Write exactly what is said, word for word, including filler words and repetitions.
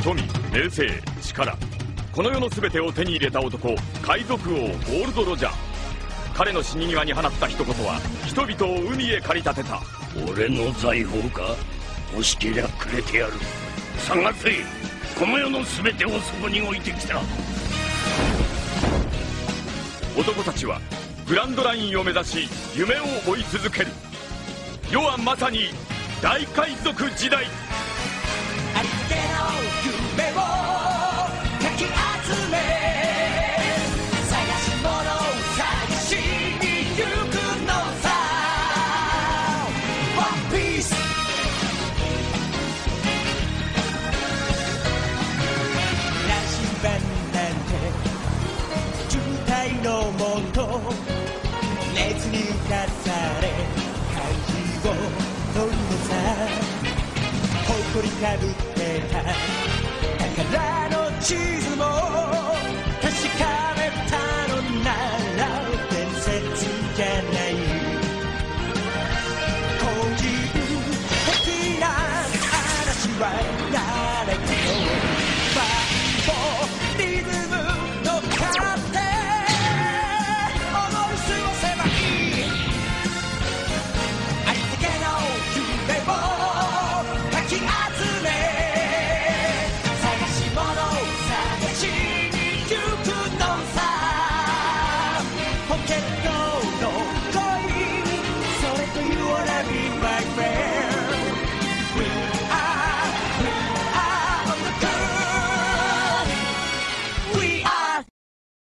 富、名声、力、この世の全てを手に入れた男、海賊王ゴールド・ロジャー。彼の死に際に放った一言は人々を海へ駆り立てた。 俺の財宝か？欲しけりゃくれてやる。探せ、この世の全てをそこに置いてきた。 男たちはグランドラインを目指し夢を追い続ける。世はまさに大海賊時代。 ありったけの夢をかき集め、探し物を探しに行くのさ。ワンピース。羅針盤なんて渋滞のもと、熱に浮かされ漢字を取るのさ。誇りかぶってた宝の地図も確かめたのなら伝説じゃない。こじん的な嵐は誰かのバンボリズム乗っかって思い過ごせばいい。ありったけの夢をかき集め、探し物を探しに行くのさ。ポケット